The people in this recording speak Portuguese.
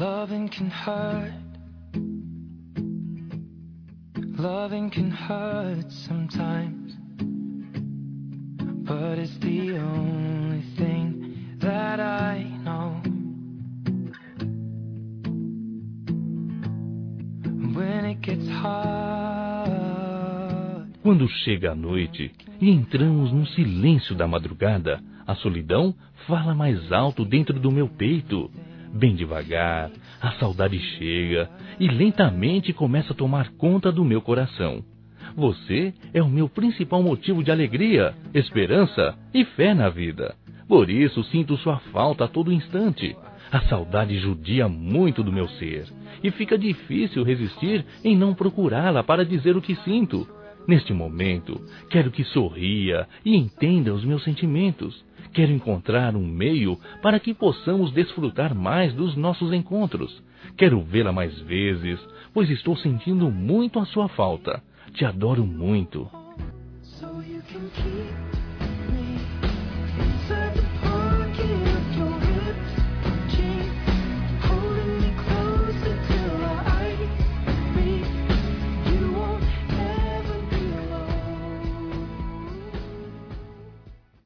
Loving can hurt. Loving can hurt sometimes, but it's the only thing that I know. When it gets hard. Quando chega a noite e entramos no silêncio da madrugada, a solidão fala mais alto dentro do meu peito. Bem devagar, a saudade chega e lentamente começa a tomar conta do meu coração. Você é o meu principal motivo de alegria, esperança e fé na vida. Por isso sinto sua falta a todo instante. A saudade judia muito do meu ser e fica difícil resistir em não procurá-la para dizer o que sinto. Neste momento, quero que sorria e entenda os meus sentimentos. Quero encontrar um meio para que possamos desfrutar mais dos nossos encontros. Quero vê-la mais vezes, pois estou sentindo muito a sua falta. Te adoro muito. So you can keep